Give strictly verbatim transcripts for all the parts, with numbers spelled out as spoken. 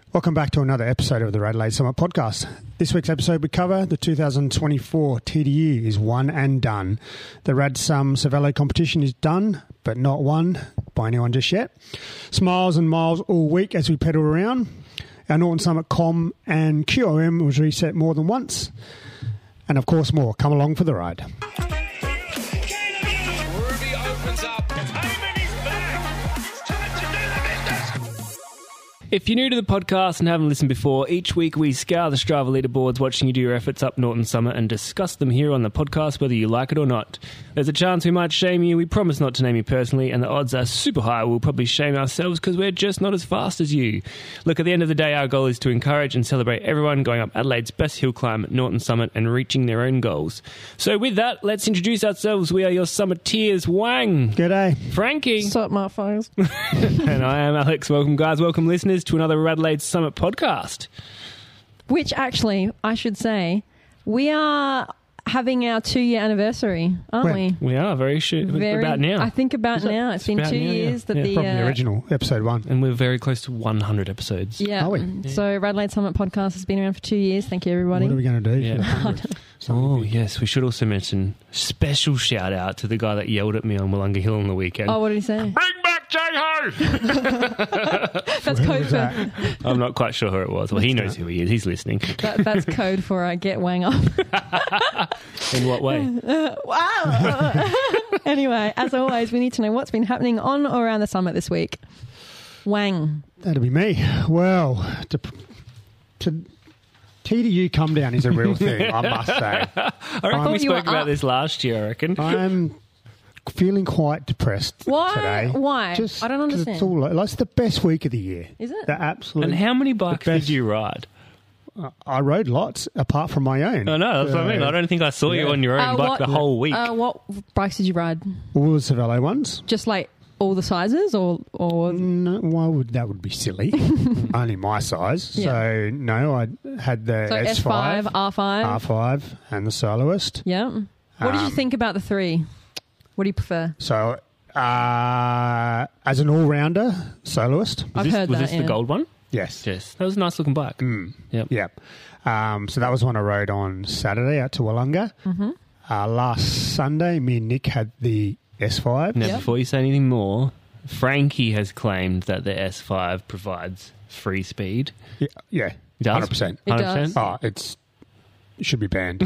Welcome back to another episode of the Radelaide Summit Podcast. This week's episode we cover the two thousand twenty-four T D U is one and done. The RadSum Cervelo competition is done, but not won by anyone just yet. Smiles and miles all week as we pedal around. Our Norton Summit Com and Q O M was reset more than once. And of course more. Come along for the ride. Ruby opens up. Heyman is back. It's time to do the business. If you're new to the podcast and haven't listened before, each week we scour the Strava leaderboards, watching you do your efforts up Norton Summit and discuss them here on the podcast, whether you like it or not. There's a chance we might shame you. We promise not to name you personally, and the odds are super high we'll probably shame ourselves because we're just not as fast as you. Look, at the end of the day, our goal is to encourage and celebrate everyone going up Adelaide's best hill climb at Norton Summit and reaching their own goals. So with that, let's introduce ourselves. We are your Summiteers. Wang. G'day. Frankie. What's up, motherfuckers? And I am Alex. Welcome, guys. Welcome, listeners, to another Adelaide Summit podcast. Which actually, I should say, we are having our two-year anniversary, aren't When? we? We are very sure Very, about now. I think about now. It's been about two now, yeah. years that Yeah, the... Probably the uh, original, episode one. And we're very close to one hundred episodes. Yeah. Are we? So Radelaide Summit Podcast has been around for two years. Thank you, everybody. What are we going to do? Yeah. For the hundredth? Oh, yes. We should also mention special shout out to the guy that yelled at me on Wollonga Hill on the weekend. Oh, what did he say? Bring back J-Ho. That's Who code was for... that? I'm not quite sure who it was. Well, he knows who he is. He's listening. That, that's code for uh, get Wang up. In what way? Wow. Anyway, as always, we need to know what's been happening on or around the summit this week. Wang. That'd be me. Well, to, to T D U come down is a real thing, I must say. I reckon Um, we you were spoke about up. this last year, I reckon. I'm feeling quite depressed Why? today. Why? Just I don't 'cause understand. It's all like, it's the best week of the year. Is it? The absolute. And how many bikes best- did you ride? I rode lots apart from my own. I know, that's what I mean. Uh, I don't think I saw you yeah. on your own Uh, bike what- the whole week. Uh, what bikes did you ride? All the Cervelo ones. Just like all the sizes, or or No, why would that would be silly? Only my size. Yeah. So no, I had the so S S five, five, R five. R five, and the Soloist. Yeah. What did you Um, think about the three? What do you prefer? So uh, as an all-rounder, Soloist. was I've this, heard was that, this yeah. the gold one? Yes. Yes. That was a nice looking bike. Mm. Yep. Yep. Um, so that was one I rode on Saturday out to Wollonga. Mm-hmm. Uh, last Sunday, me and Nick had the S five. Now, Yep. before you say anything more, Frankie has claimed that the S five provides free speed. Yeah, yeah, Does? one hundred percent. It does. Oh, it's it should be banned.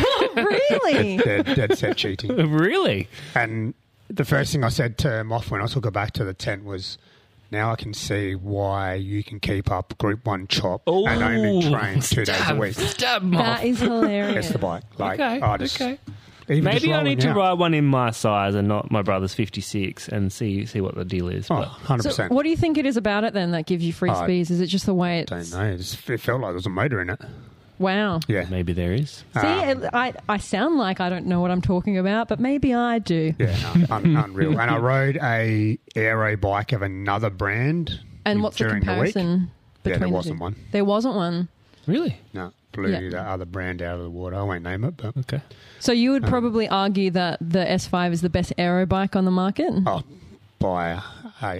Really? dead, dead set cheating. Really? And the first thing I said to him off when I took her back to the tent was, now I can see why you can keep up Group one chop and only train two days a stab, week. Stab 'em off. That is hilarious. It's the bike. Like, Okay, I just, okay. even just Maybe I rolling need to out. ride one in my size and not my brother's fifty-six and see see what the deal is. Oh, But one hundred So percent. what do you think it is about it then that gives you free Oh, I speeds? Is it just the way I it's... don't know. It, just, it felt like there was a motor in it. Wow. Yeah. maybe there is. See, Um, it- I, I sound like I don't know what I'm talking about, but maybe I do. Yeah, no, un- unreal. And I rode a aero bike of another brand. And what's the during the week. comparison between Yeah, there the wasn't two? one. There wasn't one. Really? No, blew Yeah. the other brand out of the water. I won't name it, but Okay. So you Um, would probably argue that the S five is the best aero bike on the market? oh, by a, a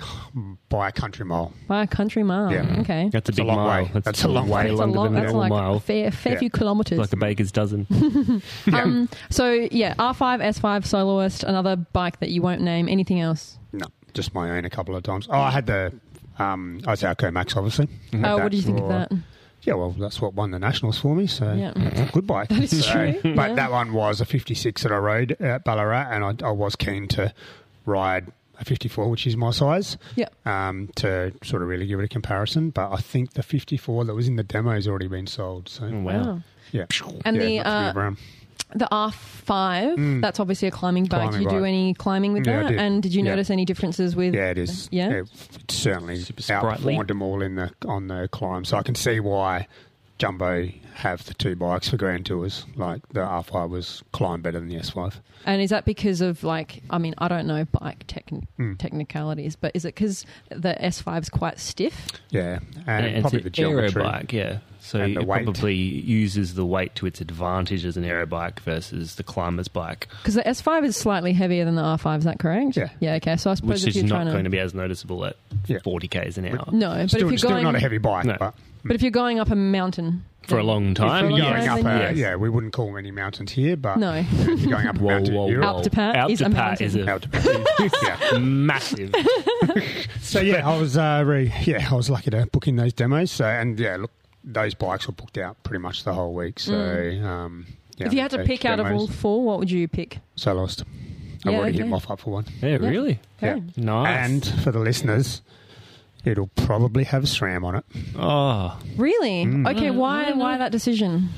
by a country mile. By a country mile. Yeah. Okay. That's a It's a big long mile. way. That's, That's a long way. way That's a longer lot. than a That's normal like mile. a fair, fair Yeah. few kilometres. Like a baker's dozen. Yeah. um, so, yeah, R five, S five, Soloist, another bike that you won't name. Anything else? No, just my own a couple of times. Oh, I had the um, I was Alco Max, obviously. Had Oh, that what do you think of for- that? Yeah, well, that's what won the nationals for me, so Yeah. it's a good bike. That is So- true, But yeah. that one was a fifty-six that I rode at Ballarat, and I, I was keen to ride a fifty-four, which is my size, Yeah. um, to sort of really give it a comparison. But I think the fifty-four that was in the demo has already been sold. So Oh, wow. Wow. yeah, And yeah, the, not to uh, move around. The R five, Mm. that's obviously a climbing bike. Climbing did you do bike. any climbing with Yeah, I that? did. And did you Yeah. notice any differences with... Yeah, it is. Yeah? it, it certainly Super sprightly. outperformed them all in the on the climb. So I can see why Jumbo have the two bikes for Grand Tours. Like the R five was climb better than the S five. And is that because of, like, I mean, I don't know bike techn- Mm. technicalities, but is it because the S five is quite stiff? Yeah, and And it's probably an the geometry. aero bike, yeah. So And the it weight. probably uses the weight to its advantage as an aero bike versus the climber's bike, Because the S five is slightly heavier than the R five, is that correct? Yeah. Yeah, okay. So I suppose which if is you're not trying to... going to be as noticeable at Yeah. forty kays an hour. No, but Still, if you're still going... not a heavy bike, No. but But if you're going up a mountain... For a then- long time, If you're going Yeah, up, then a, yes. yeah, we wouldn't call many mountains here, but No. if you're going up a Whoa, mountain whoa, in Europe. whoa. Alptepat is a Alptepat is mountain. a Alptepat. yeah. massive. So yeah, I was uh, really, yeah, I was lucky to book in those demos. So and yeah, look, those bikes were booked out pretty much the whole week. So um, yeah, If you had to those pick out of all demos. four, what would you pick? Soloist, I've Yeah, already okay. hit Moff up for one. Yeah, really? Okay. Nice. And for the listeners, it'll probably have SRAM on it. oh, Really? Mm. Okay, why why that decision?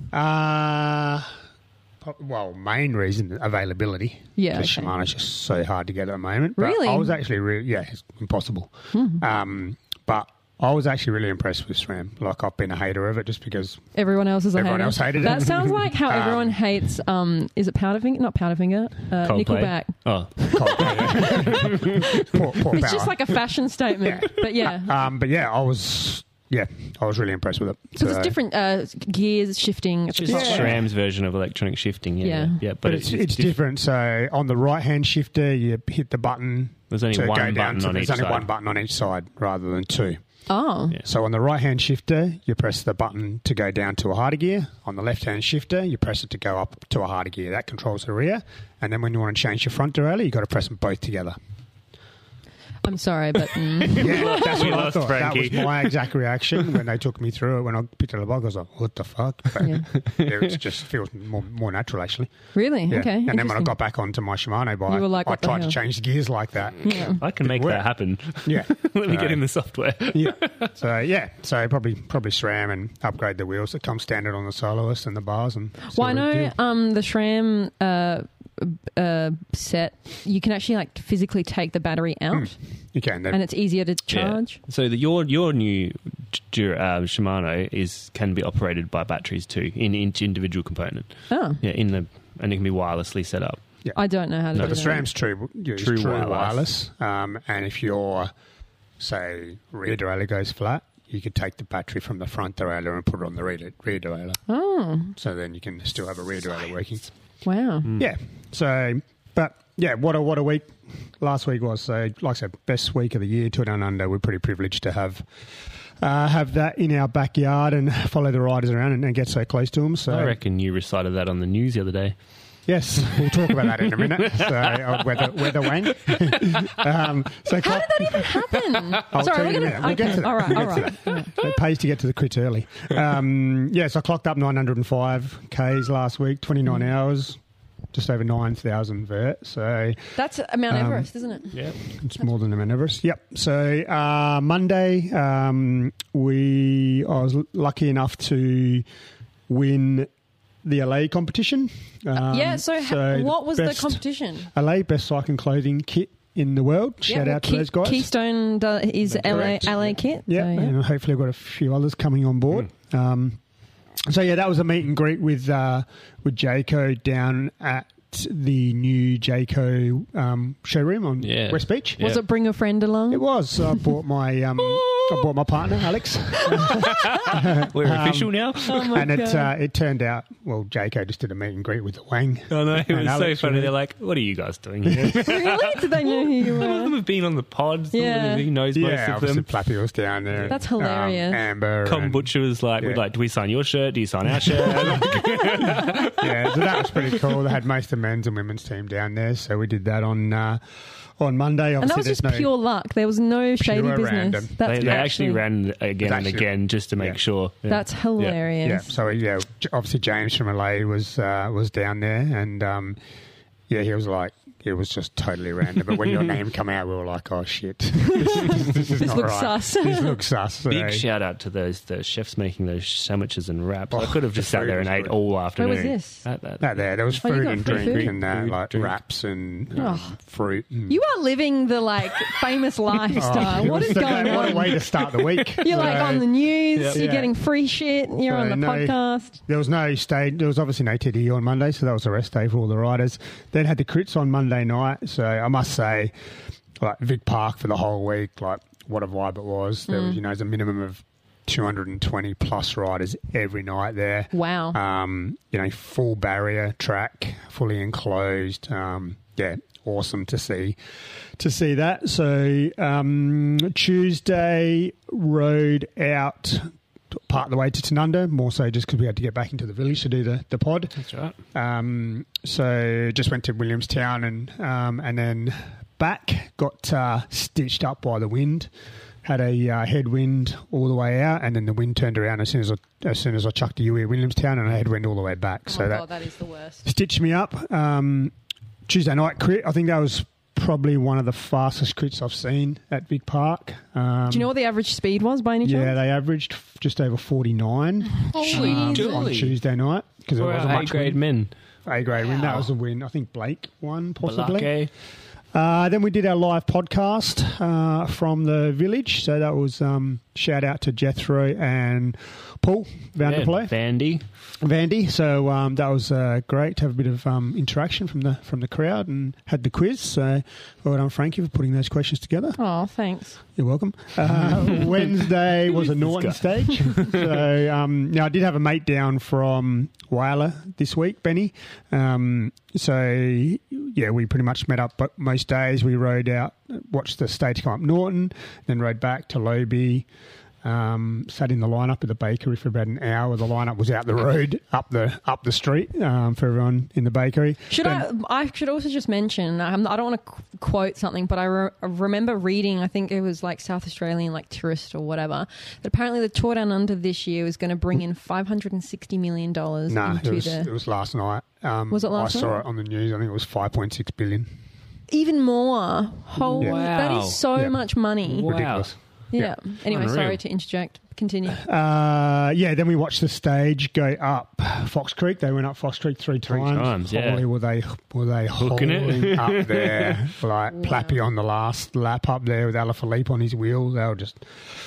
Uh, po- well, main reason, availability. Yeah, Because okay. Shimano's just so hard to get at the moment. But Really? I was actually really, yeah, it's impossible. Um, but I was actually really impressed with SRAM. Like, I've been a hater of it just because Everyone else is a Everyone hater. else hated it. That sounds like how Um, everyone hates. Um, is it Powderfinger? Not Powderfinger. Uh, Coldplay. Nickelback. Oh, Coldplay. poor, poor It's power. just like a fashion statement. But yeah, Um, but yeah, I was, yeah, I was really impressed with it. because it's different uh, gears shifting at the just top. SRAM's version of electronic shifting. Yeah, Yeah. yeah. yeah, But it's, it's diff- different. So on the right hand shifter, you hit the button. There's only to one go down button to, on there's each only side. one button on each side rather than two. Oh, Yeah. So on the right hand shifter, you press the button to go down to a harder gear. On the left hand shifter, you press it to go up to a harder gear. That controls the rear. And then when you want to change your front derailleur, you've got to press them both together. I'm sorry, but mm. Yeah, that's We what I lost thought. Frankie. That was my exact reaction when they took me through it. When I picked it up, I was like, what the fuck? But Yeah. it just feels more, more natural, actually. really Yeah. okay. And then when I interesting. got back onto my Shimano bike, You were like, I what the tried to hell? change the gears like that. Yeah. I can make work. that happen. Yeah. Let me So- get in the software. yeah. So yeah, so probably probably SRAM and upgrade the wheels that come standard on the Soloist and the bars and. Well, I sort of know deal. um, the SRAM uh, uh, set. You can actually like physically take the battery out, You can. and it's easier to charge. Yeah. So the, your your new Dur- uh, Shimano is can be operated by batteries too in each individual component. Oh, Yeah, in the and it can be wirelessly set up. I don't know how to So do the that. SRAM's true, yeah, it's True true, wireless. wireless. Um, and if your, say, rear derailleur goes flat, you could take the battery from the front derailleur and put it on the rear, rear derailleur. Oh, So then you can still have a rear derailleur working. wow. Hmm. Yeah. So, but yeah, what a what a week last week was. So, like I said, best week of the year, Tour Down Under. We're pretty privileged to have uh, have that in our backyard and follow the riders around and, and get so close to them. So, I reckon you recited that on the news the other day. yes, we'll talk about that in a minute. So, uh, weather weather wang. um, so, How clock- did that even happen? I'll Sorry, tell we're you in a gonna. minute. We'll okay, get to that. all right, We'll all get to right. it pays to get to the crits early. Um, yeah, so I clocked up nine hundred five Ks last week, twenty-nine hours, just over nine thousand vert. So That's Mount Um, Everest, isn't it? Yeah. it's more than the Mount Everest. Yep. So uh, Monday, um, we I was l- lucky enough to win the L A competition. Um, yeah. So, ha- the what was best- the competition? L A best cycling clothing kit in the world. Yeah, Shout well, out to Key- those guys. Keystone do- is That's L A correct. L A kit. Yeah, so, yeah. and hopefully I've got a few others coming on board. Um, so yeah, that was a meet and greet with uh, with Jayco down at the new Jayco um, showroom on Yeah. West Beach. Yeah. Was it bring a friend along? It was. So I bought my um, I bought my partner Alex, We're official now. Oh my and it God. uh, it turned out well. Jayco just did a meet and greet with the Wang. I know, it and was Alex so funny. were- They're like, what are you guys doing here? Really? Did they know who you Some of were? them have been on the pod. Some Yeah. of them, he knows Yeah, most of obviously them. Flappy was down there. That's Um, hilarious. Amber. Com and- Butcher was like, we'd Yeah. like, do we sign your shirt? Do you sign our shirt? Yeah, so that was pretty cool. They had most of the men's and women's team down there, so we did that on uh, on Monday. Obviously, And that was just there's no, pure luck. There was no shady Pure business. random. That's they, they actually ran again and actually- again just to make yeah. sure. Yeah. That's hilarious. Yeah, so yeah, J- obviously James from L A was uh, was down there, and um, yeah, he was like, it was just totally random. But when your name come out, we were like, oh shit, this, this is This not looks right. sus. This looks sus. So, Big shout out to those the chefs making those sandwiches and wraps. I Oh, could have just the sat food there and was ate good. all afternoon. Where was this? At that. That there, there was Oh, you food got and free drink food? and uh, Food, like drink. wraps and um, Oh. fruit. And, You are living the like famous lifestyle. it what was is the- going what a on? way to start the week. You're like So- on the news. Yeah. You're Yeah. getting free shit. You're So on the no- podcast. There was no stage. There was obviously no T D on Monday, so that was a rest day for all the riders. Then had the crits on Monday night. So I must say, like Vic Park for the whole week, like what a vibe it was. There Mm. was, you know, there's a minimum of two hundred twenty plus riders every night there. Wow. Um, you know, full barrier track, fully enclosed. Um, yeah, awesome to see to see that. So um, Tuesday rode out part of the way to Tanunda, more so just because we had to get back into the village to do the, the pod. That's right. Um, so just went to Williamstown and um, and then back, got uh, stitched up by the wind. Had a uh, headwind all the way out, and then the wind turned around as soon as I, as soon as I chucked the U E at Williamstown, and a headwind all the way back. Oh so my that, God, that is the worst. stitched me up. Um, Tuesday night crit, I think that was probably one of the fastest crits I've seen at Vic Park. Um, Do you know what the average speed was by any chance? Yeah, they averaged just over forty-nine Holy um, Jesus. on Tuesday night because it For wasn't our much A-grade wind. men. A-grade win, that Wow. was a win. I think Blake won possibly. Balake. Uh, then we did our live podcast uh, from the village. So that was um, shout out to Jethro and Paul Vanderplay, Vandy. Vandy. So um, that was uh, great to have a bit of um, interaction from the from the crowd, and had the quiz. So well done, Frankie, for putting those questions together. Oh, thanks. You're welcome. Uh, Wednesday was a Norton stage. So um, now I did have a mate down from Whyalla this week, Benny. Um, so yeah, we pretty much met up. But most days we rode out, watched the stage come up Norton, then rode back to Lobe. Um, sat in the lineup at the bakery for about an hour. The lineup was out the road, up the up the street um, for everyone in the bakery. Should Then- I? I should also just mention. Um, I don't want to qu- quote something, but I, re- I remember reading. I think it was like South Australian, like Tourist or whatever. That apparently the Tour Down Under this year is going to bring in five hundred and sixty million dollars Nah, into it was, the. it was last night. Um, Was it last I saw night? it on the news. I think it was five point six billion. Even more. Whole, Yeah. That Wow. is so Yeah. much money. Wow. Ridiculous. Yeah. Anyway, Unreal. sorry to interject. Continue. Uh, yeah, then we watched the stage go up Fox Creek. They went up Fox Creek three times. times, yeah. Holy, were they were they Hooking it. hauling up there, like Plappy on the last lap up there with Alaphilippe on his wheel. They were just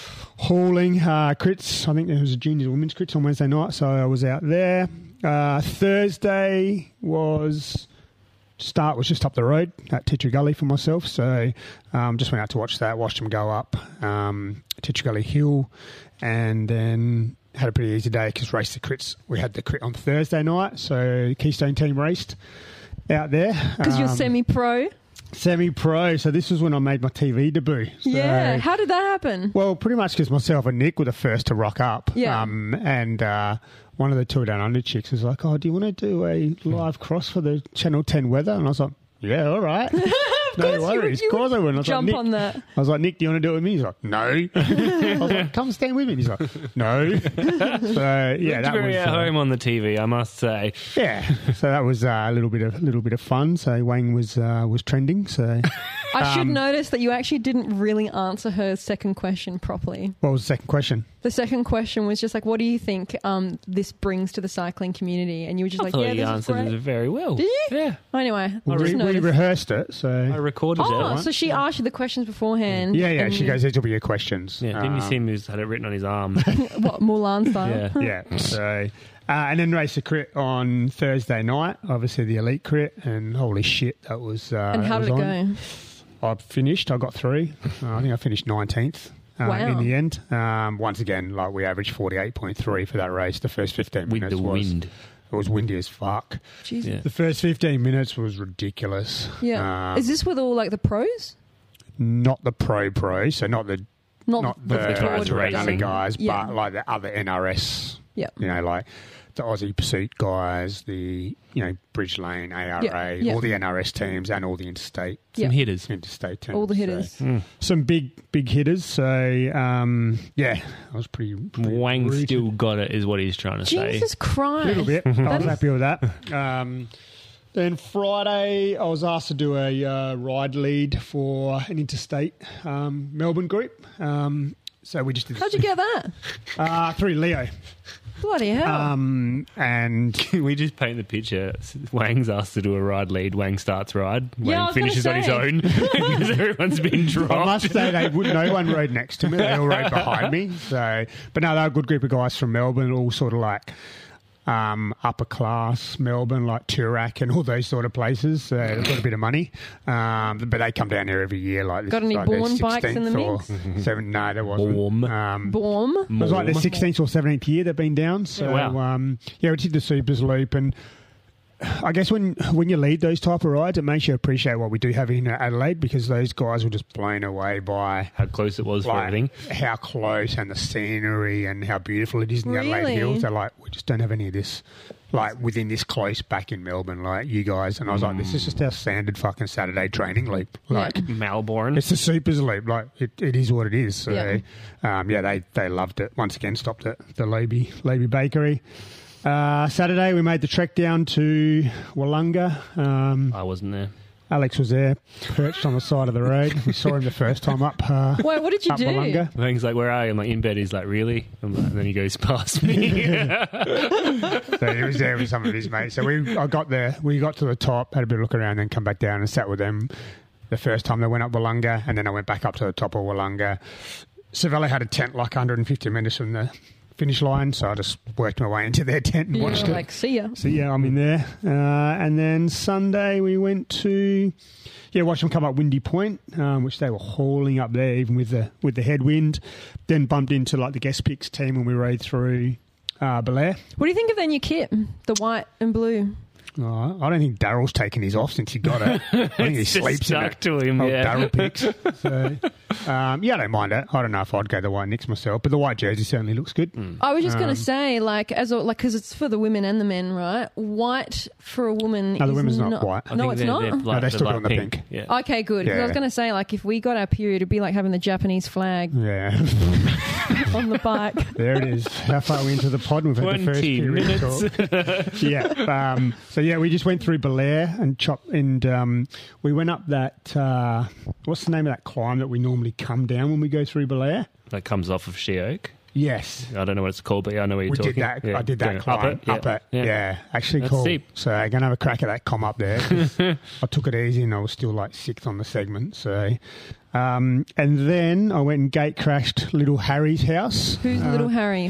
hauling uh, crits. I think there was a juniors women's crits on Wednesday night, so I was out there. Uh, Thursday was. Start was just up the road at Titcher Gully for myself, so um, just went out to watch that, watched them go up um, Titcher Gully Hill, and then had a pretty easy day because raced the crits. We had the crit on Thursday night, so Keystone team raced out there. Because you're Um, semi-pro. semi-pro, so this was when I made my T V debut. So, Yeah. How did that happen? well, pretty much because myself and Nick were the first to rock up. Yeah. Um, and uh, one of the Tour Down Under chicks was like, oh, do you want to do a live cross for the Channel ten weather? And I was like, yeah, all right. No course you would- worries. you Of course I would. And I was Jump like, on Nick, that. I was like, Nick, do you want to do it with me? He's like, no. I was like, come stand with me. And he's like, no. So, yeah, that very was... at uh, home on the T V, I must say. yeah, so that was uh, a little bit of little bit of fun. So Wang was uh, was trending. So I should Um, notice that you actually didn't really answer her second question properly. what was the second question? The second question was just like, what do you think um, this brings to the cycling community? And you were just I like, thought yeah, you this is answered great. it very well. Did you? Yeah. Anyway, I We, just we noticed. rehearsed it. I So recorded Oh, it. so she asked you the questions beforehand. yeah, yeah. and She you- goes, these will be your questions. Yeah, didn't you Um, see him who's had it written on his arm? What, Mulan style? Yeah. Yeah. So, uh, and then race a crit on Thursday night. Obviously, the elite crit, and holy shit, that was. Uh, And how was did it on. go? I finished. I got through. Uh, I think I finished nineteenth. Uh, Wow. In the end, um, once again, like we averaged forty-eight point three for that race. The first fifteen With minutes the was wind. it was windy as fuck. Jesus. Yeah. The first fifteen minutes was ridiculous. Yeah. Um, Is this with all like the pros? not the pro pro? So not the Not, not the, the, guys Tour Tour Down Under racing. guys, Yeah. but like the other N R S. Yeah. You know, like the Aussie Pursuit guys, the you know Bridge Lane, A R A, Yeah, yeah. all the N R S teams, and all the interstate Some Yeah. hitters. interstate teams. All the So, hitters. some big big hitters. So um, yeah, I was pretty. pretty Wang rude. still got it, is what he's trying to say. Jesus Christ. A little bit. I That was is- happy with that. Um, then Friday, I was asked to do a uh, ride lead for an interstate um, Melbourne group. Um, so we just did How'd you get that? uh, through Leo. Bloody hell. Um, and Can we just paint the picture? Wang's asked to do a ride lead. Wang starts ride. Wang Yeah, I was gonna finishes on his say. own because everyone's been dropped. I must say they would, no one rode next to me. They all rode behind me. So, but no, they're a good group of guys from Melbourne, all sort of like um, upper class Melbourne, like Toorak and all those sort of places. So they've got a bit of money, um, but they come down here every year. Like this Got is any like their Bourne bikes in the sixteenth or mix? seven, no, there wasn't. Bourne. Um, Bourne. it was like the Bourne. sixteenth or seventeenth year they've been down. So, Yeah, wow. um, yeah, we did the Supers Loop. And I guess when when you lead those type of rides, it makes you appreciate what we do have in Adelaide, because those guys were just blown away by How close it was for like everything. how close and the scenery and how beautiful it is in the Adelaide Really? Hills. They're like, we just don't have any of this, like within this close back in Melbourne, like you guys. And I was like, this is just our standard fucking Saturday training loop. Like, Melbourne. it's the Supers Loop. Like it, it is what it is. So Yeah. yeah, um, yeah they, they loved it. Once again, stopped at the Leby Leby Bakery. Uh, Saturday we made the trek down to Wollonga. Um, I wasn't there. Alex was there, perched on the side of the road. We saw him the first time up. Uh, Wait, what did you up do? Wollonga. He's like, where are you? I'm like, in bed. He's like, really? I'm like, and then he goes past me. So he was there with some of his mates. So we, I got there. We got to the top, had a bit of a look around, then come back down and sat with them. The first time they went up Wollonga, and then I went back up to the top of Wollonga. Cervelo had a tent like one hundred fifty metres from the finish line, so I just worked my way into their tent and You watched were it. like, see ya. So yeah, I'm in there. Uh, and then Sunday we went to yeah, watched them come up Windy Point, um, which they were hauling up there even with the with the headwind. Then bumped into like the guest picks team when we rode through uh, Belair. What do you think of their new kit? The white and blue. Oh, I don't think Daryl's taken his off since he got it. I think he It's just sleeps in stuck it. to him, Old yeah. Daryl picks. So, um, yeah, I don't mind it. I don't know if I'd go the white Nicks myself, but the white jersey certainly looks good. I was just going Um, to say, like, as a, like, because it's for the women and the men, right? White for a woman. No, the is women's not white. I No, think it's they're- not. they're No, light- they're still light doing the pink. Yeah. Okay, good. 'Cause I was Yeah. going to say, like, if we got our period, it'd be like having the Japanese flag Yeah, on the bike. there it is. How far are we into the pod? We've had the first twenty period minutes. talk. Yeah. Um, so yeah, we just went through Belair and chop, and um, we went up that. Uh, what's the name of that climb that we normally come down when we go through Belair? That comes off of She Oak. Yes. I don't know what it's called, but yeah, I know what you're We talking. did that. Yeah. I did that Going climb Up it. up it. Yeah, Yeah. actually That's cool. steep. So I'm gonna have a crack at that com up there. 'cause I took it easy, and I was still like sixth on the segment. So, um, and then I went and gate crashed Little Harry's house. Who's Uh, little Harry?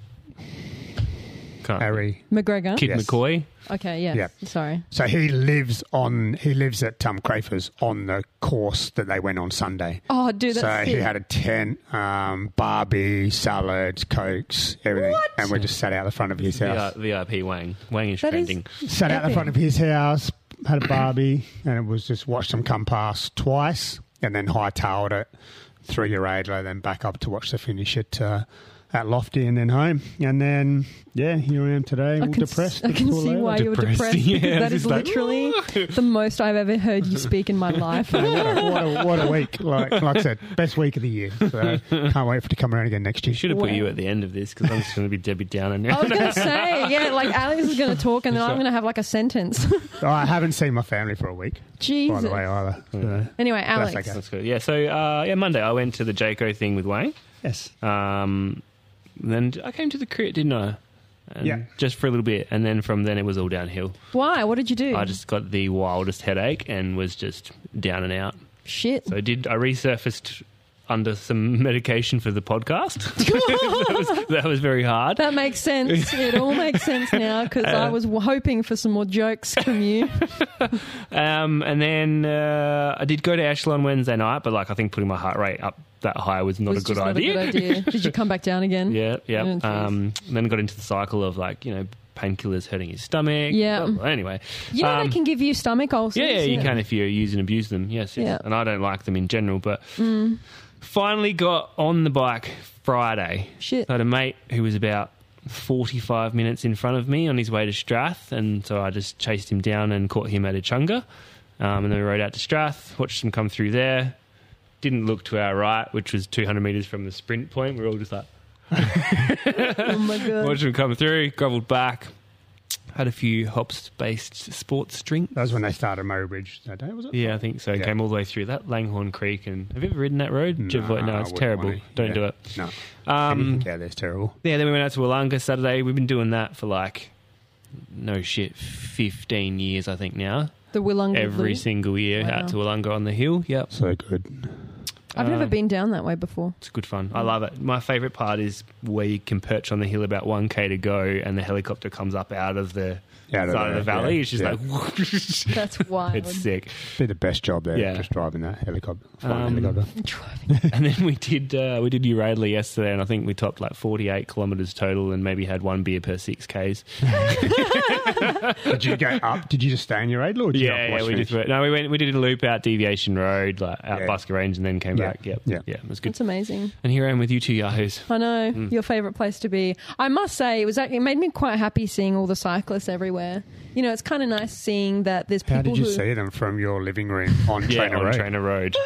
Can't- Harry? McGregor? Kid Yes. McCoy. Okay, yeah. Yeah. Sorry. So he lives on. He lives at um, Crafers on the course that they went on Sunday. Oh, dude, that's so he sick. had a tent, um, barbie, salads, cokes, everything, What? and we just sat out the front of his house. V I P Wang. Wang is That is- trending. Sat out the Epic. front of his house, had a barbie, and it was just watched them come past twice, and then hightailed it through your radar, then back up to watch the finish at uh, at Lofty, and then home, and then yeah, here I am today, all I can, depressed. I with can the see pool why over. you were Depressed. depressed. Yeah, because that it's is like, literally the most I've ever heard you speak in my life. what, a, what, a, what a week! Like like I said, best week of the year. So can't wait for it to come around again next year. Should have put Wow. you at the end of this because I'm just going to be Debbie Downer now. I was going to say, yeah, like Alex is going to talk and then I'm going to have like a sentence. Oh, I haven't seen my family for a week, by Jesus. the way, either. So, Anyway, Alex. That's okay. That's good. Yeah. So uh, yeah, Monday I went to the Jayco thing with Wang. yes. Um, then I came to the crit, didn't I? And Yeah. Just for a little bit, and then from then it was all downhill. Why? What did you do? I just got the wildest headache and was just down and out. Shit. So I did. I resurfaced under some medication for the podcast. that, was, that was very hard. That makes sense. It all makes sense now because I was w- hoping for some more jokes from you. Um, and then uh, I did go to Ashland Wednesday night, but like I think putting my heart rate up that high was not was a good just idea. Not a good idea. Did you come back down again? Yeah, yeah. Oh, jeez. um, and then got into the cycle of like you know painkillers hurting his stomach. Yeah. Blah, blah. Anyway, You know um, they can give you stomach ulcers. yeah, yeah, you can if you use and abuse them. Yes, yes. Yeah. And I don't like them in general, but finally got on the bike Friday. Shit. I had a mate who was about forty-five minutes in front of me on his way to Strath, and so I just chased him down and caught him at Echunga. Um, and then we rode out to Strath, watched him come through there. Didn't look to our right, which was two hundred metres from the sprint point. We were all just like, Oh my god. watched him come through, grovelled back. Had a few hops-based sports drinks. That was when they started Murray Bridge that day, was it? Yeah, I think so. Yeah. Came all the way through that Langhorne Creek. And have you ever ridden that road? No, Did you avoid- no I it's wouldn't terrible. wanna- Don't yeah. do it. No. Um, Anything out there's terrible. yeah, then we went out to Wollonga Saturday. We've been doing that for like, no shit, fifteen years, I think now. The Willunga Every Loop. single year Wow. out to Wollonga on the hill. Yep. So good. I've never Um, been down that way before. It's good fun. I love it. My favourite part is where you can perch on the hill about one k to go and the helicopter comes up out of the Out of side of the there, valley. yeah, It's just yeah. like... That's wild. It's sick. Be the best job there, Yeah. just driving that helicopter. Flying Um, helicopter. Driving. And then we did uh, we did Uradler yesterday, and I think we topped like forty-eight kilometres total, and maybe had one beer per six k's. Did you go up? Did you just stay in your Adler? Or did you Yeah, up yeah, Wash we finish? did. No, we went. We did a loop out Deviation Road, like out Yeah. Busker Range, and then came Yeah. back. Yep. Yeah. yeah, it was good. It's amazing. And here I am with you two yahoos. I know. Mm. Your favourite place to be. I must say, it was actually, it made me quite happy seeing all the cyclists everywhere. You know, it's kind of nice seeing that there's people How did you who, see them from your living room on Yeah, Trainer on Road? Trainer Road.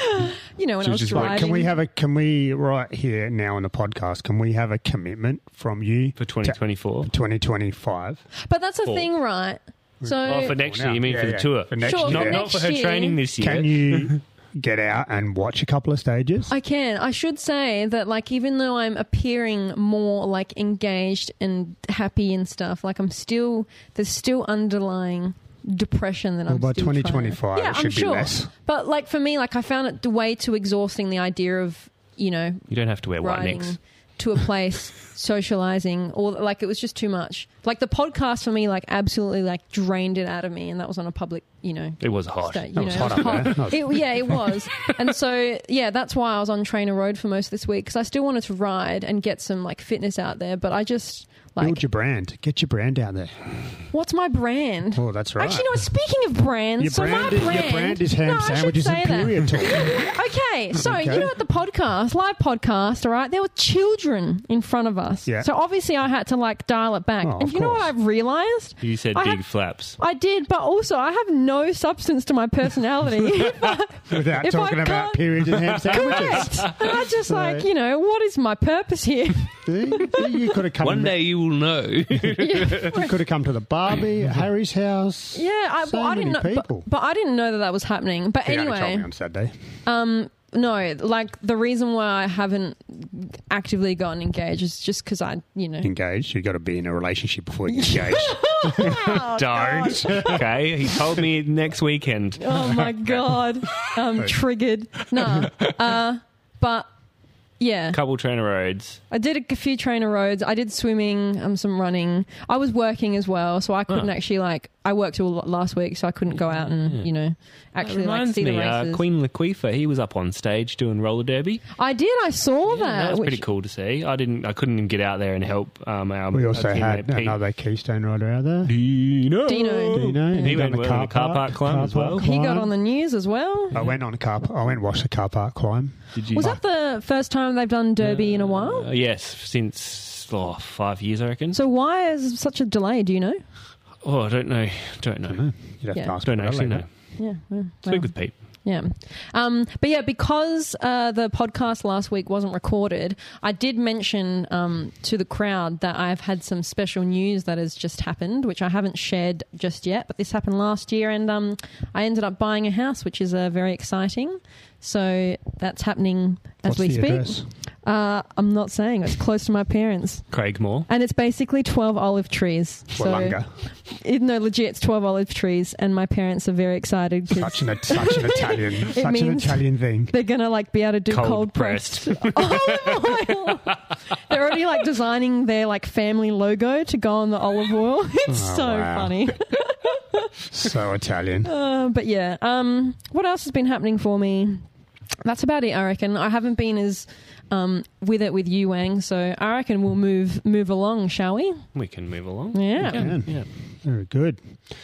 you know, when So I it's was just driving. like, can we have a? Can we right here now on the podcast? Can we have a commitment from you For twenty twenty-four. twenty twenty-five? But that's the Four. thing, right? So, Oh, for next Well, year, you now- mean yeah, for the yeah, tour? for next Sure, year. Not, for not for next her year. training this year. Can you get out and watch a couple of stages? I can. I should say that, like, even though I'm appearing more like engaged and happy and stuff, like I'm still there's still underlying depression that well, I'm by still twenty trying to- twenty-five, Yeah, it should I'm be sure. less. But like for me, like I found it way too exhausting. The idea of you know You don't have to wear white riding nicks. to a place, socializing, or like it was just too much. Like the podcast for me, like absolutely like drained it out of me, and that was on a public, you know. It was hot. State, you That was know, hot it was up there. That was- It- yeah, it was. And so, yeah, that's why I was on Trainer Road for most of this week because I still wanted to ride and get some like fitness out there, but I just like, Build your brand. Get your brand out there. what's my brand? Oh, that's right. Actually, no. Speaking of brands, your so brand, my is, brand, your brand is ham no, I should sandwiches say and that. period talk. Okay, so Okay. you know at the podcast, live podcast, all right, there were children in front of us. Yeah. So obviously I had to like dial it back. Oh, and of you know what course. I've realised? You said I big have- flaps. I did, but also I have no substance to my personality. Without If I talking about can't- periods and ham sandwiches. Correct. And I just So- like, you know, what is my purpose here? See? You could have come. One day you will know. you could have come to the Barbie at Harry's house. Yeah, I, So well, I didn't know, many but, people. but I didn't know that that was happening. But He only told me anyway, on Saturday. um, no, like the reason why I haven't actively gotten engaged is just because I, you know, Engaged. You got to be in a relationship before you get engaged. Don't. Okay, he told me next weekend. oh my god, I'm triggered. No, uh, but yeah, Couple Trainer Roads. I did a few trainer roads. I did swimming, um, some running. I was working as well, so I couldn't Oh. actually like. I worked all last week, so I couldn't go out and you know actually That like reminds see the me, races. uh, Queen Laquifa, he was up on stage doing roller derby. I did. I saw Yeah, that. that was which- pretty cool to see. I didn't. I couldn't even get out there and help. Um, our We also our teammate had Pete. another Keystone rider out there. Dino. Dino. Dino. He done went well in the car park climb as well. He got climb. on the news as well. I went on a car. I went and watched the car park climb. Did you? Was that the first time they've done Derby in a while? Uh, yes, since oh, five years, I reckon. So why is such a delay? Do you know? oh, I don't know. Don't know. No, you'd have Yeah. to ask Don't me actually later. know. Yeah. well, Speak well, with Pete. Yeah. Um, but yeah, because uh, the podcast last week wasn't recorded, I did mention um, to the crowd that I've had some special news that has just happened, which I haven't shared just yet. But this happened last year, and um, I ended up buying a house, which is uh, very exciting. So that's happening as What's we the speak. address? Uh, I'm not saying it's close to my parents. Craigmore. And it's basically twelve olive trees. Wollonga. it, no, legit, it's twelve olive trees, and my parents are very excited because Such an such an Italian, such an means- Italian thing. they're gonna like be able to do Cold cold, pressed. pressed olive oil. They're already like designing their like family logo to go on the olive oil. It's Oh, so wow. funny. So Italian. Uh, but yeah, um, what else has been happening for me? That's about it, I reckon. I haven't been as um, with it with you, Wang. So I reckon we'll move move along, shall we? We can move along. Yeah. can. Yeah. Very good.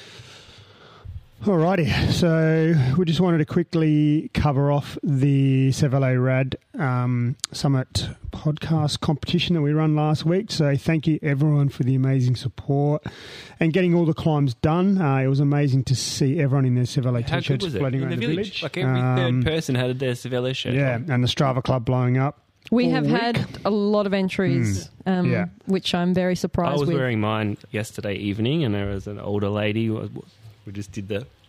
Alrighty, so we just wanted to quickly cover off the Cervelo Rad um, Summit podcast competition that we run last week. So thank you everyone for the amazing support and getting all the climbs done. Uh, it was amazing to see everyone in their Cervelo How good t-shirts was it? floating In around the the village. village. Like every Um, third person had their Cervelo shirt. Yeah, on. and the Strava Club blowing up. We all have week. had a lot of entries, um, Yeah. which I'm very I surprised was with. wearing mine yesterday evening, and there was an older lady. who- We just did the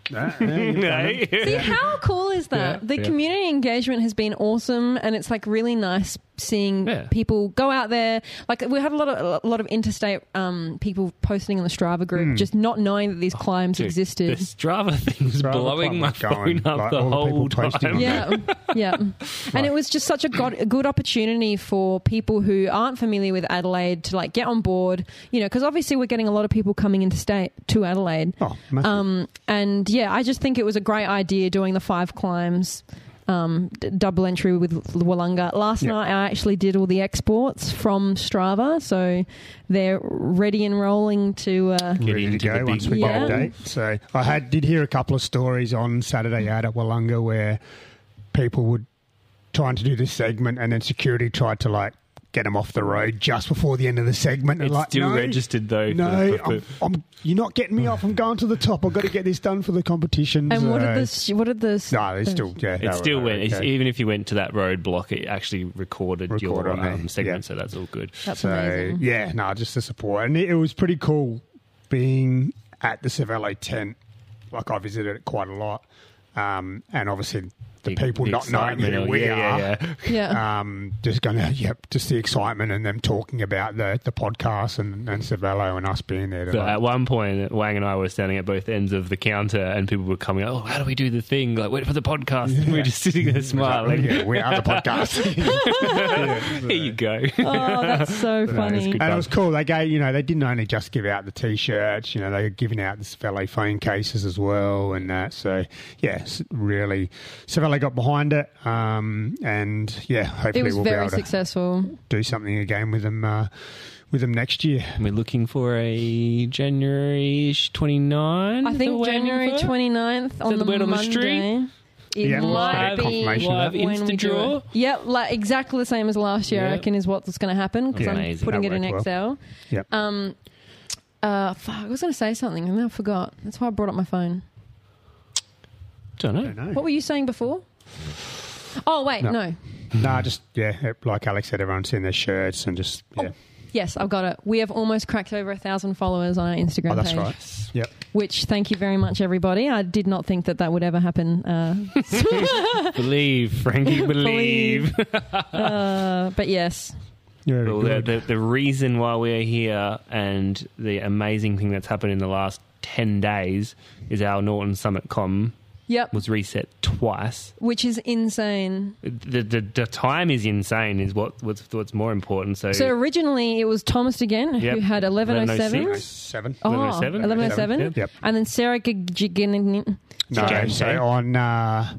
Ah, yeah, you've done it. See, how cool is that? Yeah. The Yeah. community engagement has been awesome, and it's like really nice seeing Yeah. people go out there. Like we had a lot of a lot of interstate um, people posting in the Strava group, just not knowing that these climbs Dude, existed. The Strava thing's Strava blowing my climb was going, phone up like, the all the people whole posting time. on Yeah, yeah, and it was just such a good, a good opportunity for people who aren't familiar with Adelaide to like get on board. You know, because obviously we're getting a lot of people coming into state to Adelaide. Oh, massive. Um, and yeah, I just think it was a great idea doing the five climbs, um, d- double entry with Wollonga. Last Yeah. night I actually did all the exports from Strava, so they're ready and rolling to. Uh, Get ready to into the go big once we get Yeah. a date. So I had did hear a couple of stories on Saturday out at Wollonga where people would trying to do this segment and then security tried to like get them off the road just before the end of the segment. And It's like, still no, registered though. No, for- for- I'm, I'm, you're not getting me off. I'm going to the top. I've got to get this done for the competition. and what So- did this? What did this? No, they still yeah. they it were- still they went. were It's, okay. even if you went to that roadblock, it actually recorded Record your on there, um, segment, yeah. so that's all good. That's So amazing. yeah, no, just the support, and it, it was pretty cool being at the Cervelo tent. Like I visited it quite a lot, um, and obviously the, people the not knowing excitement who of- we yeah, are. yeah, yeah. Yeah. Um, just going to, yep, just the excitement and them talking about the, the podcast and, and Cervelo and us being there. To But like, at one point, Wang and I were standing at both ends of the counter, and people were coming. Oh, how do we do the thing? Like, wait for the podcast. And we were just sitting there smiling. yeah, we are the podcast. Here you go. Oh, that's so it's funny. good. And it was cool. They gave, you know, they didn't only just give out the t-shirts. You know, they were giving out the Cervelo phone cases as well, and that. So, yeah, s- really, Cervelo got behind it, um, and yeah, hopefully It was we'll be very able to successful. do something again with them, uh, with them next year. We're looking for a January twenty-nine. I think January twenty-ninth on that the, the word on the Monday. street? It Yeah, might live be confirmation of live that. when we Insta do draw. it. Yep, like exactly the same as last year. I Yep. reckon is what's going to happen because Yeah. I'm Amazing. putting That it in worked well. Excel. Yep. Um, uh, fuck, I was going to say something and then I forgot. That's why I brought up my phone. Don't know. I don't know. What were you saying before? Oh wait, No. no. No, just yeah, like Alex said, everyone's in their shirts and just yeah. Yes, I've got it. We have almost cracked over a thousand followers on our Instagram Oh, that's page. right. Yep. Which, thank you very much, everybody. I did not think that that would ever happen. Uh, Believe, Frankie, believe. uh, but yes, Very Well, the, good. the, the reason why we're here and the amazing thing that's happened in the last ten days is our Norton Summit Com yep. was reset twice. Which is insane. The, the, the time is insane is what, what's, what's more important. So, So originally it was Thomas again Yep. who had eleven oh seven. eleven oh Seven. Oh, eleven oh seven? eleven oh seven. Yep. Yep. And then Sarah Gagin. No, Okay. so on uh,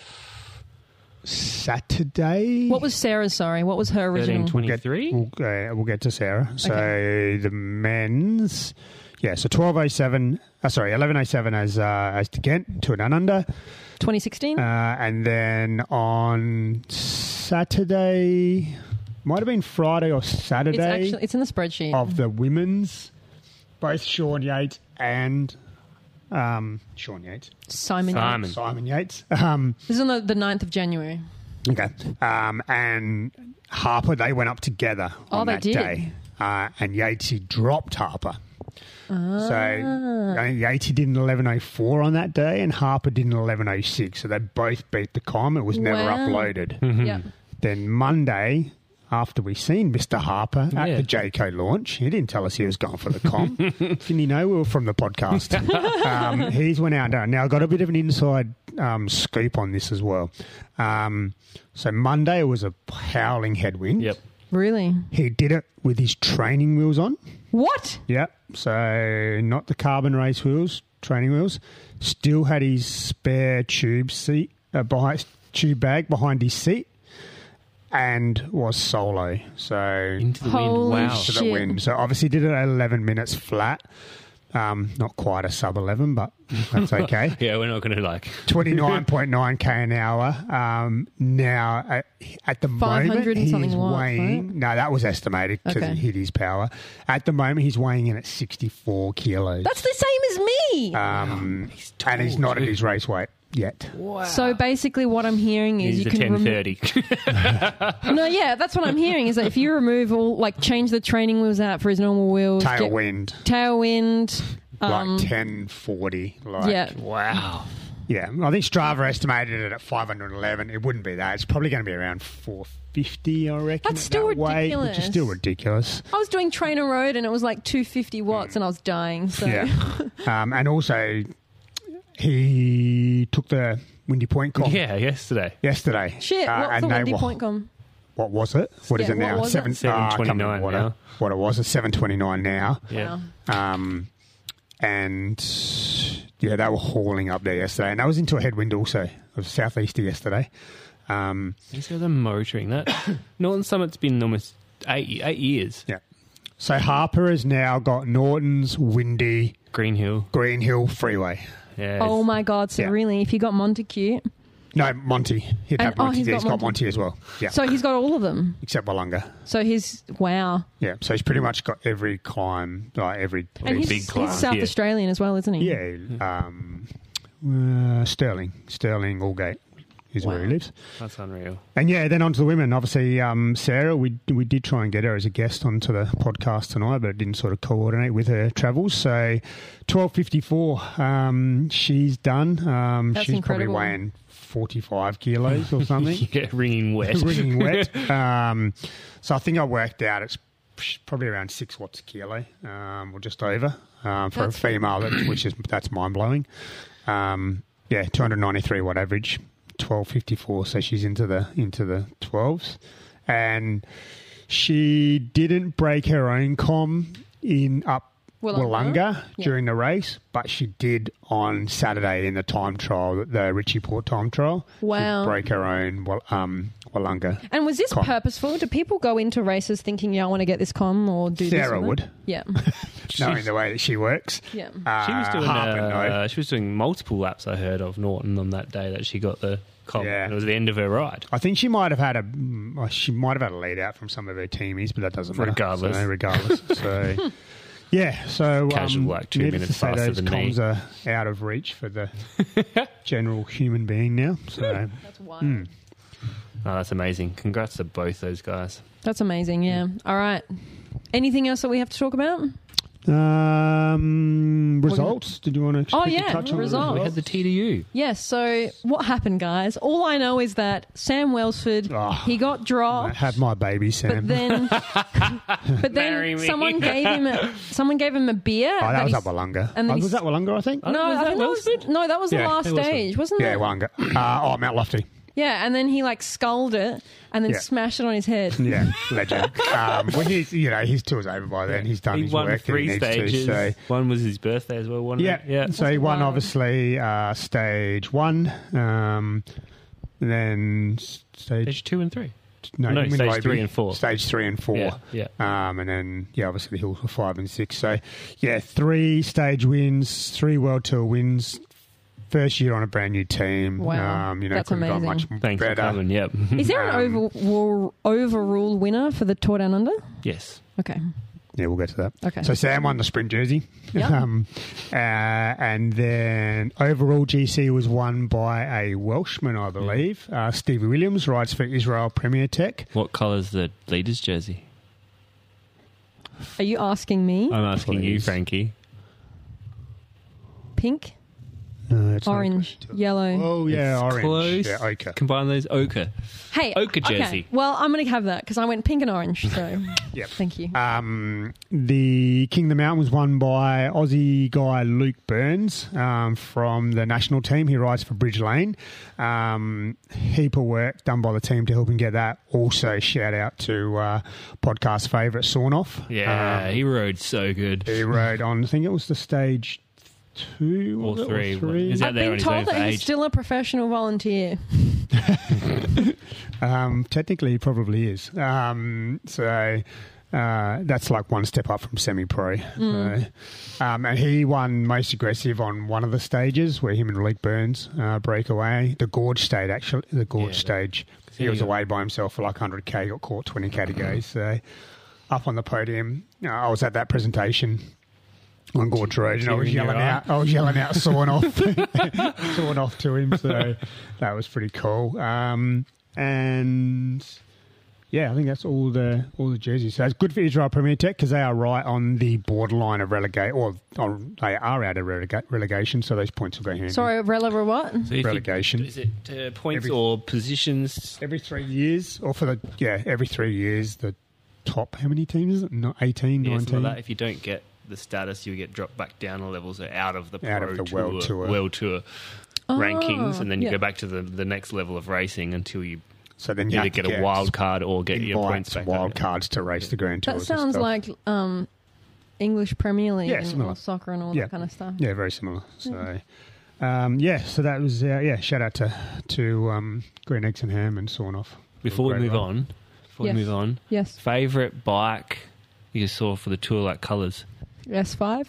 Saturday. What was Sarah's, sorry? What was her thirteen original? twenty-three? We'll, uh, we'll get to Sarah. So the men's, yeah, so twelve oh seven, uh, sorry, eleven oh seven as, uh, as to Ghent, to an under. twenty sixteen? Uh, and then on Saturday, might have been Friday or it's Saturday actually, it's in the spreadsheet. of the women's, both Sean Yates and um, Sean Yates, Simon. Simon. Simon Yates. Um, This is on the, the ninth of January. Okay. Um, and Harper, they went up together Oh, on they that did? day. Uh, and Yatesy dropped Harper. Ah. So I think Yatesy did an eleven oh four on that day and Harper did an eleven oh six. So they both beat the com. It was never Wow. uploaded. Yeah. Then Monday, after we seen Mister Harper at Yeah. the J C O launch, he didn't tell us he was going for the com. Didn't he know we were from the podcast? um, he's went out and now I got a bit of an inside um, scoop on this as well. Um, so Monday was a howling headwind. Yep. Really? He did it with his training wheels on. What? Yep. So not the carbon race wheels, training wheels. Still had his spare tube seat, uh, behind, tube bag behind his seat. And was solo, so Into the Holy wind. Wow. to the Shit. wind. So obviously did it at eleven minutes flat. Um, not quite a sub eleven, but that's okay. Yeah, we're not going to like. twenty-nine point nine k an hour. Um, now, at, at the five hundred moment, and he's something watts, weighing. right? No, that was estimated because Okay. he hit his power. At the moment, he's weighing in at sixty-four kilos. That's the same as me. um, he's and he's tall, not at too. his race weight yet. Wow. So basically, what I'm hearing is He's you a can ten remo- thirty. No, yeah, that's what I'm hearing. Is that if you remove all, like, change the training wheels out for his normal wheels, get Tailwind. tailwind, like ten forty. Like, Yeah. Wow. Yeah, I think Strava estimated it at five hundred eleven. It wouldn't be that. It's probably going to be around four fifty, I reckon. That's at still that weight, which ridiculous. is still ridiculous. I was doing Trainer Road and it was like two hundred fifty watts and I was dying. So Yeah. um, and also, he took the Windy Point comp Yeah, yesterday. yesterday. Shit, Uh, what's and the they Windy were- Point com? What was it? What is Yeah, it what now? was Seven, it? ah, I can't remember seven twenty-nine what, now. it, what it was. It's seven twenty-nine now. Yeah. Wow. Um, and yeah, they were hauling up there yesterday. And that was into a headwind also. It was southeaster yesterday. Um, These guys are motoring that. Norton Summit's been almost eight eight years. yeah. So Harper has now got Norton's, Windy, Green Hill. Green Hill Freeway. Yeah. Oh my God. So Yeah. really, if you got Montecute. No, Monty. He'd And- have oh, Monty. he's there. got He's got Monty. Monty as well. Yeah. So he's got all of them. Except Wollonga. So he's, wow. Yeah. So he's pretty much got every climb, like every. And he's, big he's climb, South yeah. Australian as well, isn't he? Yeah. Um, uh, Sterling. Sterling Aldgate is where he Wow. lives. That's unreal. And yeah, then on to the women. Obviously, um, Sarah, we we did try and get her as a guest onto the podcast tonight, but it didn't sort of coordinate with her travels. So twelve fifty-four, um, she's done. Um, That's she's incredible. probably weighing forty-five kilos or something. Yeah, ringing wet. Ringing wet. Um, so I think I worked out it's probably around six watts a kilo, um, or just over, um, for That's- a female, that, which is that's mind blowing. Um, yeah, two hundred ninety-three watt average, twelve fifty-four. So she's into the into the twelves, and she didn't break her own com in up Wollonga? Wollonga Yeah. during the race, but she did on Saturday in the time trial, the Richie Port time trial. Wow. She break her own Wall- um, Wollonga. And was this Com. purposeful? Do people go into races thinking, yeah, I want to get this com or do this? Sarah or that? would, Yeah. knowing the way that she works. Yeah. Uh, She was doing Harper, no. uh, she was doing multiple laps. I heard of Norton on that day that she got the comp. Yeah. And it was the end of her ride. I think she might have had a mm, well, she might have had a lead out from some of her teamies, but that doesn't matter. Regardless. So, regardless. So yeah, so Casual, um, like, two needless minutes to say, faster those than me. comms are out of reach for the general human being now. So That's wild. mm. Oh, that's amazing. Congrats to both those guys. That's amazing, yeah. All right. Anything else that we have to talk about? um, results. Did you want to? Oh, quickly yeah, touch on results. We had the T D U. Yes, so what happened, guys? All I know is that Sam Welsford, Oh, he got I dropped. had my baby, Sam. But then, but Marry then me. someone gave him a, someone gave him a beer. oh, that was he's- up Wollonga. and then Oh, he's- was that Wollonga? I think. Oh, No, was I that think that was, Welsford? no, that was the Yeah, last it was stage, wasn't Yeah, it? Wollonga. Uh, oh, Mount Lofty. Yeah, and then he like sculled it and then Yeah. smashed it on his head. Yeah, legend. um, when he's, you know, his tour's over by then. He's done He his won work. that three he needs stages. To, so. One was his birthday as well, wasn't Yeah, it? Yeah. So he won, wild. obviously, uh, stage one, um, and then stage Stage two and three. no, no, stage Minlobi, three and four. Stage three and four. Yeah, yeah. Um, and then yeah, obviously the hills were five and six. So yeah, three stage wins, three World Tour wins. First year on a brand new team. Wow. Um, you know, That's couldn't have gone amazing. much Thanks better. for coming. Yep. Is there an Um, over, overrule winner for the Tour Down Under? yes. Okay. Yeah, we'll get to that. Okay. So Sam won the sprint jersey. Yeah. Um, uh, and then overall G C was won by a Welshman, I believe. Uh, Stevie Williams rides for Israel Premier Tech. What colour's the leader's jersey? Are you asking me? I'm asking you, Please. Frankie. Pink, No, it's not orange, a- yellow. Oh, yeah, It's orange. Close. Yeah, ochre. Combine those ochre. Hey, Ochre okay. jersey. Well, I'm going to have that because I went pink and orange. So Yep. thank you. Um, the King of the Mountain was won by Aussie guy Luke Burns um, from the national team. He rides for Bridge Lane. Um, heap of work done by the team to help him get that. Also, shout out to uh, podcast favourite Sornoff. Yeah, Um, he rode so good. he rode on, I think it was the stage two Or was it? three. Or three. Is that I've there been on his own told for that he's age? still a professional volunteer. Um, technically, he probably is. Um, so uh, that's like one step up from semi-pro. So, um, and he won most aggressive on one of the stages where him and Luke Burns uh, break away. The gorge stage, actually, the gorge Yeah, the- stage. He he was got- away by himself for like one hundred K, got caught twenty K to go. So up on the podium, uh, I was at that presentation on Gorge Road, and I was Tear in your yelling eye. out, I was yelling out, sawing off, sawing off to him. So that was pretty cool. Um, and yeah, I think that's all the all the jerseys. So it's good for Israel Premier Tech because they are right on the borderline of relegate, or on, they are out of relega- relegation. So those points will go handy. Sorry, Rela what? So if you- Relegation. is it uh, points Every- or positions? Every three years, or for the yeah, every three years, the top how many teams is it? No, eighteen, Yeah, something nineteen. like that. If you don't get the status, you get dropped back down a level, so out of the Out Pro of the Tour, World Tour. World Tour Oh, rankings, and then you yeah. go back to the, the next level of racing until you So then you either have to get a wild card or get your points invites back. wild up. cards to race the Grand Tours. That and sounds stuff. like um, English Premier League Yeah, and similar. or soccer and all Yeah. that kind of stuff. Yeah, very similar. So, um, yeah, so that was uh, yeah. Shout out to to um, Green Eggs and Ham and Sawn Off. Before we Great move run. on, before Yes. we move on, Yes. favorite bike you saw for the tour, like colours. S five?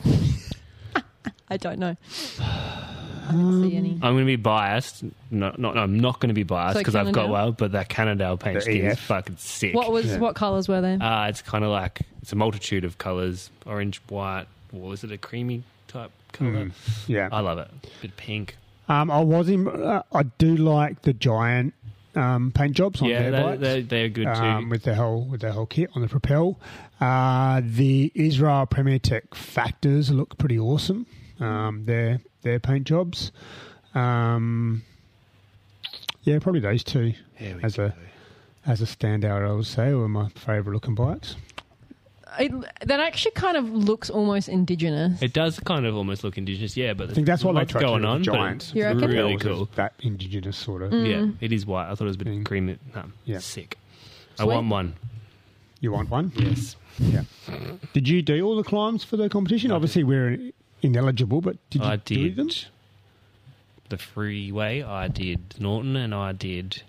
I don't know. I didn't see any. I'm going to be biased. No, not, no, I'm not going to be biased So because I've got Cannondale? well, but that Cannondale paint The scheme E F? is fucking sick. What was Yeah. what colours were they? Uh, it's kind of like it's a multitude of colours: orange, white. Or was it a creamy type colour? Mm, yeah. I love it. Bit pink. Um, I was in. Uh, I do like the giant um, paint jobs on Yeah, their they, bikes. they, they're good too. Um, with the whole with the whole kit on the Propel. Uh, the Israel Premier Tech Factors look pretty awesome. Um, their their paint jobs. Um, yeah, probably those two Here we as go. a as a standout. I would say were my favourite looking bikes. It, that actually kind of looks almost indigenous. It does kind of almost look indigenous, yeah. But I think that's what they what's tried going to do on. with the but Giants. You it's reckon? really Propels cool. is that indigenous sort of. Mm. Yeah, it is white. I thought it was a bit Mm. creamy. No, Yeah. sick. I Sweet. want one. You want one? Yes. Yeah. Did you do all the climbs for the competition? I Obviously, we're ineligible, but did you I do did them? the freeway. I did Norton, and I did.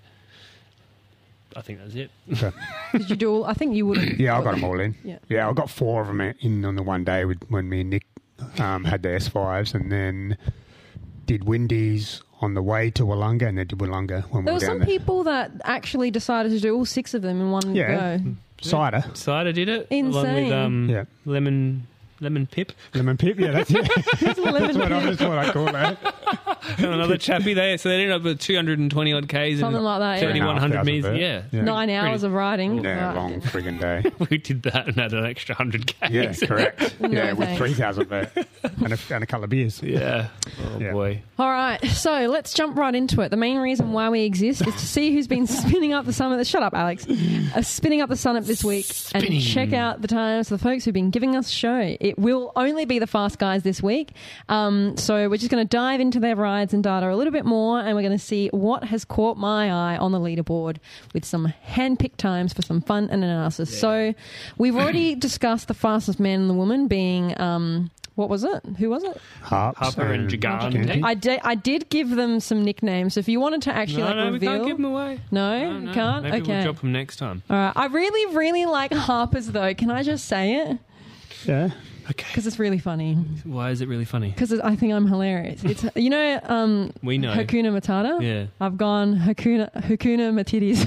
I think that's it. Okay. Did you do all? I think you would have. Yeah, I got them all in. Yeah. Yeah, I got four of them in on the one day with, when me and Nick um, had the S fives, and then did Windies on the way to Wollonga, and then did Wollonga when There we were were down some there. people that actually decided to do all six of them in one Yeah. go. Cider. Cider did it along Insane. with um, Yeah. lemon lemon pip. Lemon pip, yeah, that's it. that's, Lemon what I, pip. that's what I call it. And another chappie there. So they ended up with two hundred twenty odd Ks Something and like that, yeah. thirty-one hundred meters. Thousand Yeah. Yeah. Nine hours of riding. Yeah, Right. long friggin' day. We did that and had an extra one hundred Ks. Yeah, correct. No, yeah, with thanks. three thousand there and a, and a couple of beers. Yeah. Oh, Yeah. boy. All right, so let's jump right into it. The main reason why we exist is to see who's been spinning up the summit. Shut up, Alex. Uh, spinning up the summit this week Spinning. and check out the times for the folks who've been giving us a show. It will only be the fast guys this week. Um, so we're just going to dive into their rides and data a little bit more, and we're going to see what has caught my eye on the leaderboard with some hand-picked times for some fun and analysis. So we've already discussed the fastest man and the woman being... Um, what was it? Who was it? Harps Harper and Jagan. Giganti. I did. I did give them some nicknames. So if you wanted to actually No, like no, we reveal, can't give them away. no, No, no. you can't. Maybe okay. we'll drop them next time. All right. I really, really like Harper's though. Can I just say it? Yeah. Okay. Because it's really funny. Why is it really funny? Because I think I'm hilarious. It's you know, um, We know. Hakuna Matata. Yeah. I've gone Hakuna Hakuna Matidis.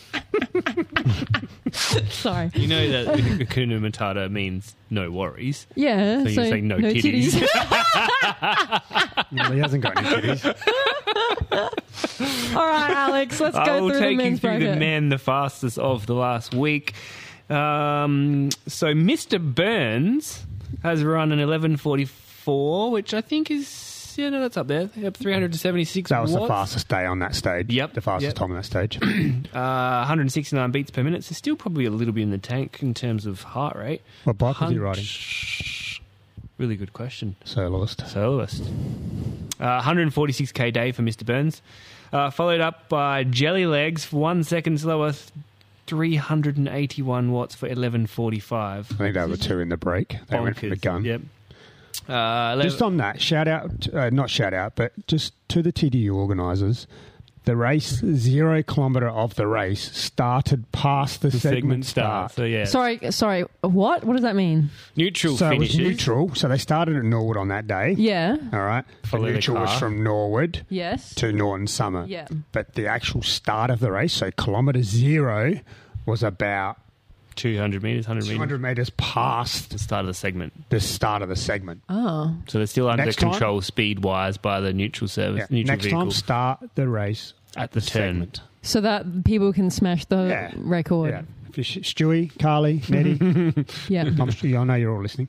Sorry. You know that Hakuna Matata means no worries. Yeah. So you're saying no titties. No, he hasn't got any titties. All right, Alex. Let's I go will through take the you men's through bracket. the men the fastest of the last week. Um, so Mister Burns has run an eleven forty-four, which I think is, yeah, no, that's up there. Yep, three hundred seventy-six That was watts. the fastest day on that stage. Yep, The fastest yep. time on that stage. Uh, one hundred sixty-nine beats per minute, so still probably a little bit in the tank in terms of heart rate. What bike was he riding? Really good question. Soloist. Soloist. Uh, one hundred forty-six k day for Mister Burns. Uh, followed up by Jelly Legs, one second slower, three hundred eighty-one watts for eleven forty-five. I think they were two in the break. They went for the Bonkers. gun. Yep. Uh, Just on that, shout out, uh, not shout out, but just to the T D U organisers. The race, zero kilometre of the race, started past the, the segment, start. So yeah, Sorry, sorry. What? What does that mean? neutral So it was finishes. neutral. So they started at Norwood on that day. Yeah. All right. Follow the the neutral was car. from Norwood Yes. to Norton Summer. Yeah. But the actual start of the race, so kilometre zero, was about two hundred meters, one hundred two meters. hundred metres past The start of the segment. the start of the segment. Oh. So they're still under Next time- control speed wise by the neutral service. Yeah. Neutral Next vehicle time, start the race at the turn. segment. So that people can smash the Yeah. record. Yeah. If you're Stewie, Carly, Nettie, Yeah. I'm sure I know you're all listening.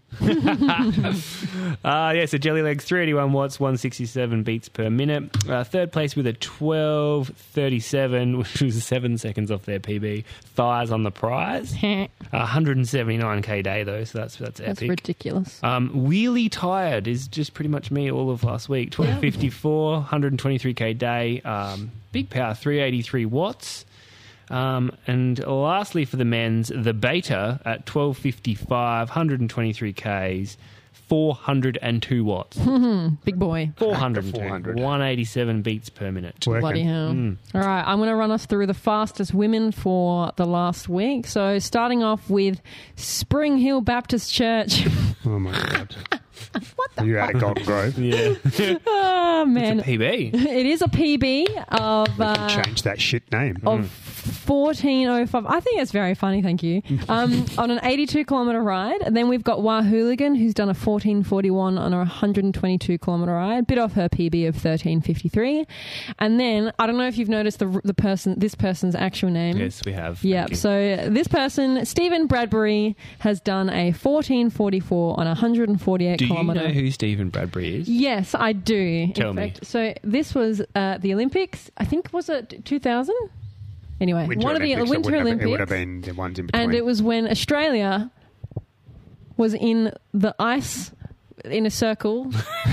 Uh, yeah, so Jelly Legs, three eighty-one watts, one sixty-seven beats per minute. Uh, third place with a twelve thirty-seven, which was seven seconds off their P B. Thighs on the prize. one hundred seventy-nine k day, though, so that's that's That's epic. ridiculous. Um, Wheelie Tired is just pretty much me all of last week. twelve fifty-four, one hundred twenty-three k day. Um, big power, three eighty-three watts. Um, and lastly for the men's, the Beta at twelve fifty-five, one hundred twenty-three k's, four hundred two watts. Big boy. four hundred two, four hundred. one eighty-seven beats per minute. Working. Bloody hell. Mm. All right, I'm going to run us through the fastest women for the last week. So starting off with Spring Hill Baptist Church. Oh, my God. What the Are you out of Golden Grove? Yeah. Oh, man. P B. It is a P B of... We can Uh, change that shit name. of fourteen oh five. I think it's very funny, thank you. Um, on an eighty-two kilometre ride. And then we've got Wahooligan, who's done a fourteen forty-one on a one hundred twenty-two kilometre ride, bit off her P B of thirteen fifty-three. And then, I don't know if you've noticed the the person, this person's actual name. Yes, we have. Yeah, Thank you. so this person, Stephen Bradbury, has done a fourteen forty-four on a one hundred forty-eight Do you kilometre. know who Stephen Bradbury is? Yes, I do. Tell in me. fact. So this was uh, the Olympics. I think, was it two thousand? Anyway, Winter one Olympics, of the it Winter wouldn't have- Olympics. It would have been the ones in between. And it was when Australia was in the ice in a circle.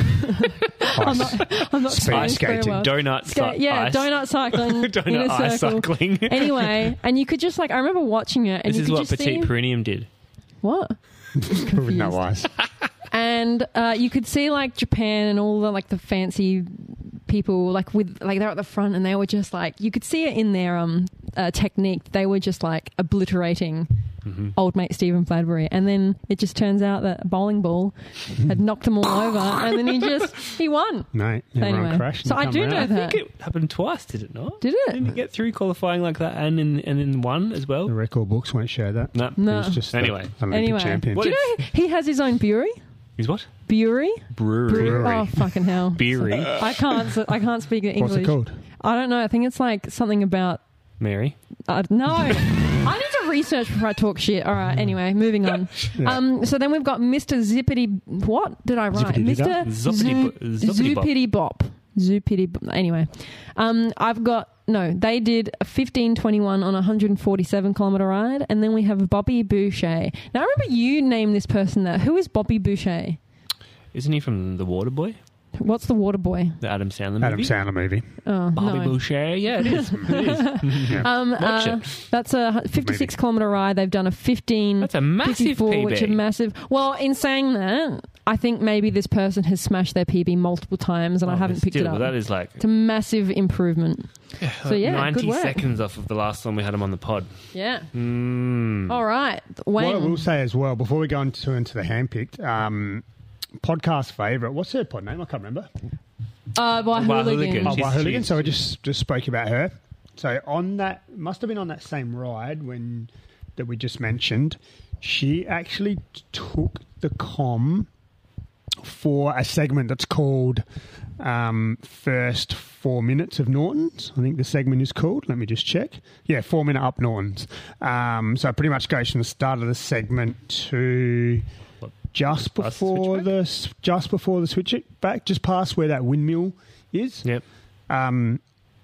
I'm not, I'm not Speed saying this very skating. well. Donut Ska- si- yeah, ice. donut cycling in Donut a ice circle. cycling. Anyway, and you could just like I remember watching it, and This you is could what just Petite see Perineum did. what. With no eyes. And uh, you could see like Japan and all the like the fancy people like with like they're at the front and they were just like you could see it in their um uh, technique. They were just like obliterating Mm-hmm. old mate Stephen Bradbury, and then it just turns out that a bowling ball had knocked them all over, and then he just he won. No, everyone Anyway, crashed. and so I come do out. know I that. think it happened twice, did it not? Did it? Didn't he get through qualifying like that and in and in one as well? The record books won't show that. No. No. He's just Anyway. the Olympic Anyway, champion. What do you know he has his own brewery? He's what? Brewery? Brewery. Brewery. Oh fucking hell! Beery. I can't. I can't speak English. What's it called? I don't know. I think it's like something about. Mary. Uh, no, I need to research before I talk shit. All right. Anyway, moving on. Yeah. Um. So then we've got Mister Zippity. What did I write? Zippity Mister Zoppity Zoo- bo- Zoppity bop. Zoopity Bop. Zoopity. Bop. Anyway, um, I've got no. They did a fifteen twenty-one on a one hundred forty-seven kilometer ride, and then we have Bobby Boucher. Now I remember you named this person that. Who is Bobby Boucher? Isn't he from The Waterboy? What's the water boy? The Adam Sandler Adam movie? Sandler movie. Oh, Bobby no. Boucher? Yeah, it is. It is. Yeah. Um, Watch uh, it. That's a fifty-six kilometer ride. They've done a fifteen. That's a massive fifty-four, P B. which is massive. Well, in saying that, I think maybe this person has smashed their P B multiple times, and I Oh, haven't but picked still, it up. That is like It's a massive improvement. So yeah, ninety good work. seconds off of the last time we had him on the pod. Yeah. Mm. All right, What I Wayne. will say as well, before we go into, into the handpicked, um, podcast favourite, what's her pod name? I can't remember. Uh, by By Hooligan. Hooligan. Oh, She's- by Hooligan. she's- So I just just spoke about her. So on that, must have been on that same ride when that we just mentioned. She actually took the comm for a segment that's called um, First Four Minutes of Nortons. I think the segment is called. Let me just check. Yeah, Four Minute Up Nortons. Um, so it pretty much goes from the start of the segment to What? just Past the before switchback? the s- just before the switch it back, just past where that windmill is. Yep. Um,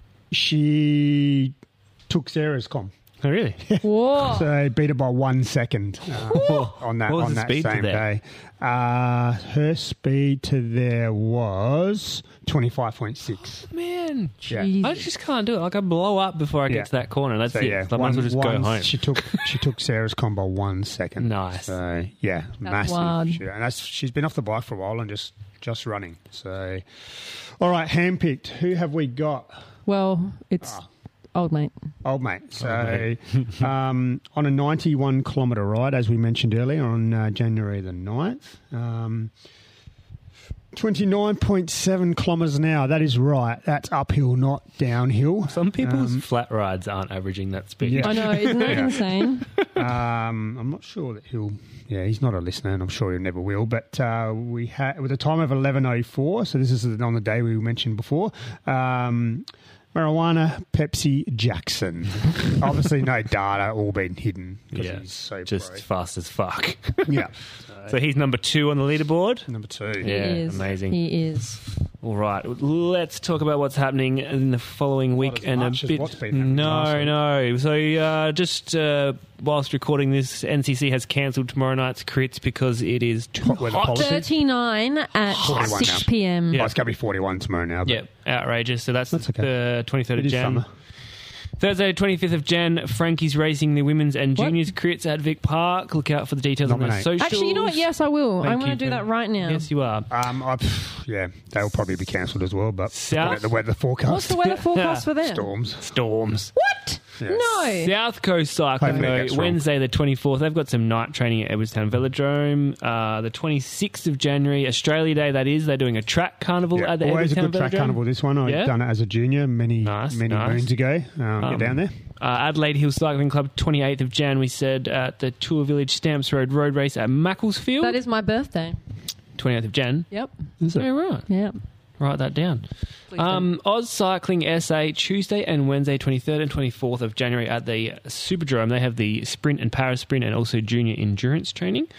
she took Sarah's comm. Oh, really? Whoa. So beat her by one second uh, on that What was on the that speed to same there? day. Uh, her speed to there was twenty five point six. Man. Yeah. Jesus. I just can't do it. Like, I blow up before I get Yeah. to that corner. That's So it. yeah, I might as well just go one- home. She took she took Sarah's comm by one second. Nice. So yeah, massive. wild. She- and that's she's been off the bike for a while and just just running. So, all right, handpicked. Who have we got? Well, it's Ah. old mate. Old mate. So, mate. um, on a ninety-one kilometre ride, as we mentioned earlier, on uh, January the ninth, um, twenty-nine point seven kilometres an hour. That is right. That's uphill, not downhill. Some people's Um, flat rides aren't averaging that speed. Yeah. I know, isn't that Yeah. insane? Um, I'm not sure that he'll. Yeah, he's not a listener, and I'm sure he never will. But uh, we had with a time of eleven oh four. So this is on the day we mentioned before. Um, Marijuana, Pepsi, Jackson. Obviously, no data, all been hidden because Yeah, he's so just pro. fast as fuck. Yeah. So he's number two on the leaderboard. Number two. He Yeah, is. amazing. He is. All right, let's talk about what's happening in the following week as and a much as bit. what's been happening last No, week. no. So uh, just uh, whilst recording this, N C C has cancelled tomorrow night's crits because it is too Hot weather hot. policy. thirty-nine at forty-one six now. p.m. Yeah. Oh, it's going to be forty-one tomorrow now. But Yep, outrageous. So that's, That's okay. the twenty-third It of is Jan. summer. Thursday, twenty-fifth of Jan, Frankie's racing the women's and What? juniors crits at Vic Park. Look out for the details on the Nominate. socials. Actually, you know what? Yes, I will. Thank I'm going you to do for- that right now. Yes, you are. Um, I, yeah, they'll probably be cancelled as well, but South- looking at the weather forecast. What's the weather forecast for them? Storms. Storms. What? Yeah. No. South Coast Cycling, Hopefully it though, gets wrong. Wednesday the twenty-fourth. They've got some night training at Edwardstown Velodrome. Uh, the twenty-sixth of January, Australia Day, that is. They're doing a track carnival Yeah, at the always a Edwardstown good track Velodrome. carnival, this one. I've Yeah? done it as a junior many, Nice, many nice. moons ago. Um, Um, get down there. Uh, Adelaide Hill Cycling Club, twenty-eighth of Jan, we said, at the Tour Village Stamps Road Road Race at Macclesfield. That is my birthday. twenty-eighth of Jan. Yep. Is it? Yeah, right. Yeah. Write that down. Please Um, Oz Cycling S A, Tuesday and Wednesday, twenty-third and twenty-fourth of January at the Superdrome. They have the sprint and para sprint and also junior endurance training.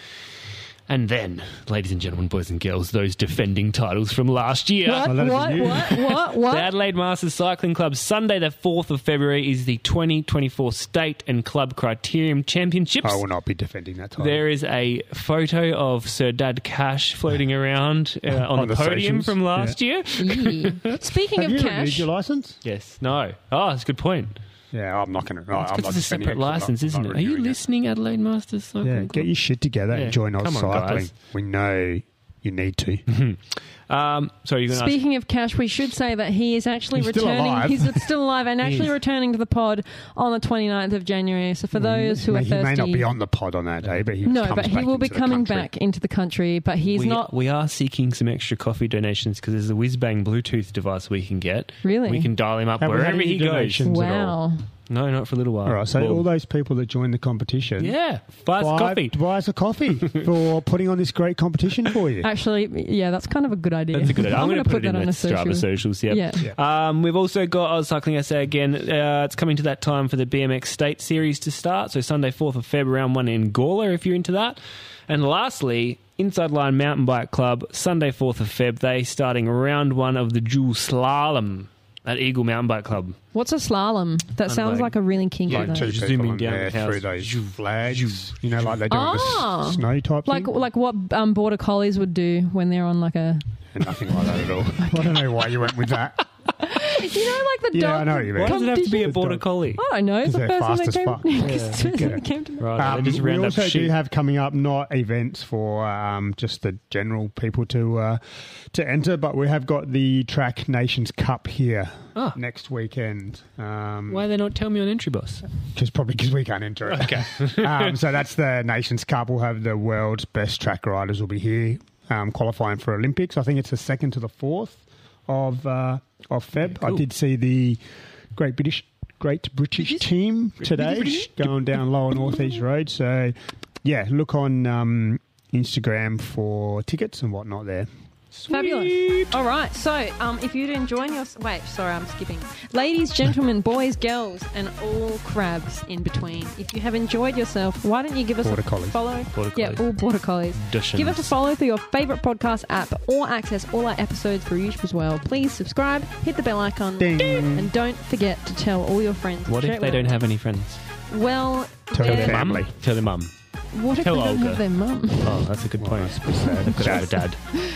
And then, ladies and gentlemen, boys and girls, those defending titles from last year. What? Oh, that is What? you. What? What? The What? Adelaide Masters Cycling Club, Sunday the fourth of February, is the twenty twenty-four State and Club Criterium Championships. I will not be defending that title. There is a photo of Sir Dad Cash floating around uh, on, On the, the podium socials, from last year. Yee. Speaking Have of you cash, renewed your license? Yes. No. Oh, that's a good point. Yeah, I'm not going to. No, It's I'm because not it's a defending separate it 'cause I'm not- license, I'm isn't not it? Are you renewing it. listening, Adelaide Masters Cycling Yeah, Club? get your shit together Yeah, and join us come on, cycling. guys. We know you need to. Um, sorry, you're going to ask. Speaking of cash, we should say that he is actually He's still returning. alive. He's still alive and actually is. returning to the pod on the twenty-ninth of January. So for those who May- are he thirsty, may not be on the pod on that day, but he no, comes but he back will be into the coming country. back into the country. But he's we, not we are seeking some extra coffee donations because there's a whiz-bang Bluetooth device we can get. really. We can dial him up Have we had wherever any he goes. donations at all? Wow. No, not for a little while. All right, so Well, all those people that join the competition, yeah, buy us buy, coffee. buy us a coffee for putting on this great competition for you. Actually, yeah, that's kind of a good idea. That's a good idea. I'm, I'm going to put, that it in on the a Strava social. socials. Yeah. Yeah. Um, we've also got Oz Cycling S A again. Uh, it's coming to that time for the B M X State Series to start. So Sunday, fourth of February, round one in Gawler if you're into that. And lastly, Inside Line Mountain Bike Club, Sunday, fourth of Feb. They starting round one of the Dual Slalom at Eagle Mountain Bike Club. What's a slalom? That Kind of sounds like- like a really kinky Yeah, though. Two Just people zooming in down there the house. through those Zoom, flags, you know, like they do on the Ah. s- snow type Like thing. like what um, border collies would do when they're on like a And nothing like that at all. I don't know why you went with that. you know like the Yeah, dog I know what you mean. Why does it have to be a Competition. border collie? I don't know. It's the They're first one fast that as came, fuck. it's the first Yeah. one that came to me. Right, Um, they just we round up also sheep. do have coming up not events for um, just the general people to uh, to enter, but we have got the Track Nations Cup here Ah. next weekend. Um, Why they not tell me on Entry Boss? Cause probably because we can't enter it. Okay. um, so that's the Nations Cup. We'll have the world's best track riders will be here um, qualifying for Olympics. I think it's the second to the fourth of uh, of Feb. Cool. I did see the Great British Great British team today going down Lower North East Road. So yeah, look on um, Instagram for tickets and whatnot there. Fabulous. All right. So, um, if you're enjoying your wait, sorry, I'm skipping. Ladies, gentlemen, boys, girls, and all crabs in between. If you have enjoyed yourself, why don't you give us Border a collies. follow? Border yeah, collies. all border collies. Dachshunds. Give us a follow through your favourite podcast app or access all our episodes through YouTube as well. Please subscribe, hit the bell icon, Ding. and don't forget to tell all your friends. What Share if it they with don't them. have any friends? Well, Tell they're- their Their family. mum? Tell their mum. what if Tell they don't Olga. have their mum? Oh, that's a good point. That's pretty sad. They could have a dad.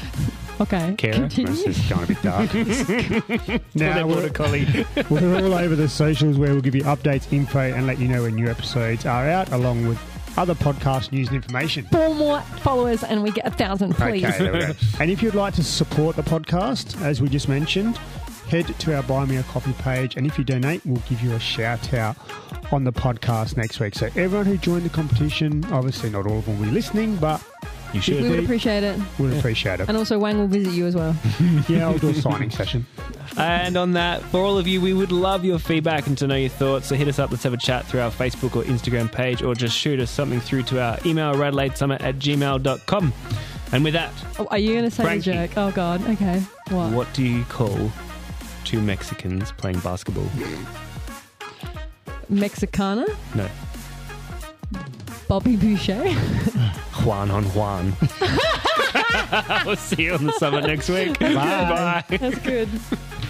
Okay. Kara? Continue. This is going a bit dark. Now, now, border we're, collie. we're all over the socials where we'll give you updates, info, and let you know when new episodes are out, along with other podcast news and information. Four more followers and we get a thousand, please. Okay, there we go. And if you'd like to support the podcast, as we just mentioned, head to our Buy Me a Coffee page, and if you donate, we'll give you a shout out on the podcast next week. So everyone who joined the competition, obviously not all of them will be listening, but You We should. would appreciate it. we'd appreciate it. And also, Wang will visit you as well. Yeah, I'll do a signing session. And on that, for all of you, we would love your feedback and to know your thoughts. So hit us up. Let's have a chat through our Facebook or Instagram page, or just shoot us something through to our email, radeladesummit at gmail dot com. And with that, Oh, are you going to say Frankie. the joke? Oh, God. Okay. What? what do you call two two Mexicans playing basketball? Mexicana, No. Bobby Boucher. Juan on Juan. We'll see you on the summit next week. Bye. Bye. That's good.